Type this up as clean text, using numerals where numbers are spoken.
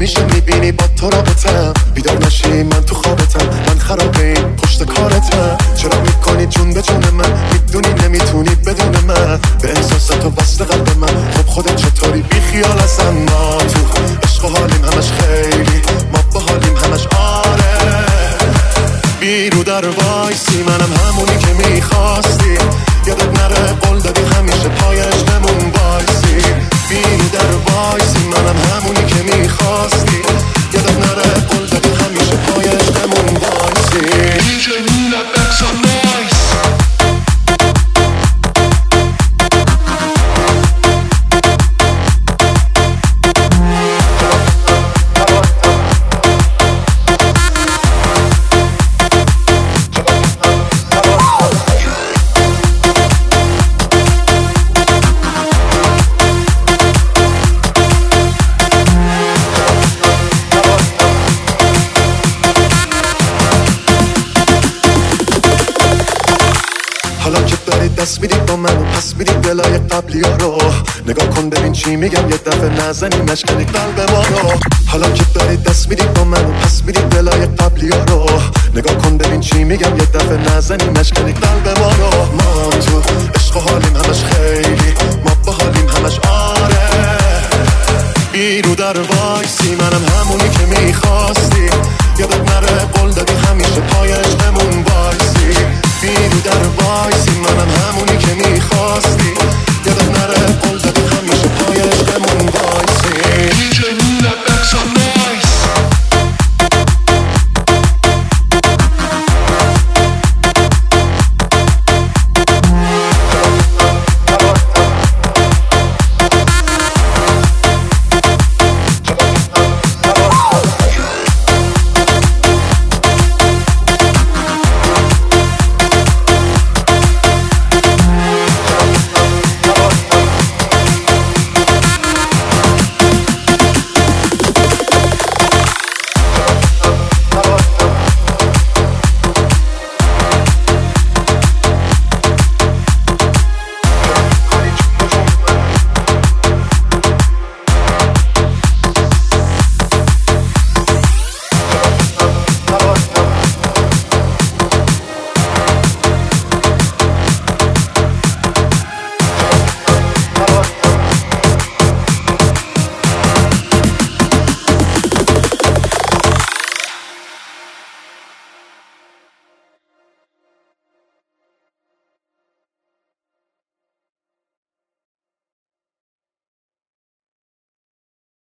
میشه میبینی با تو رابطم، بیدار نشی من تو خوابتم، من خراب این پشت کارتم. چرا میکنی جون به جون من، میدونی نمیتونی بدون من، به احساسات و وصل قلب من. خب خودت چطوری بی خیال ازم؟ ما تو عشق و حالیم همش خیلی، ما با حالیم همش آره. بیرو در وایسی منم همونی که میخواستی، یادت نره قول دادی همیشه پای عشقمون وایسی. بیرو در وایسی منم همونی که میخواستی، یادت نره قول دادی همیشه پای عشقمون وایسی. DJ Nina back some noise. حالا که داری دست میدی با من و پس میدی دلای قبلی ها رو، نگاه کن ببین چی میگم، یه دفعه نزنی مشکنی قلب ما رو. حالا که داری دست میدی با من و پس میدی دلای قبلی ها رو، نگاه کن ببین چی میگم، یه دفعه نزنی مشکنی قلب ما رو. ما تو عشق و حالیم همش خیلی، ما با حالیم همش آره. بیرو در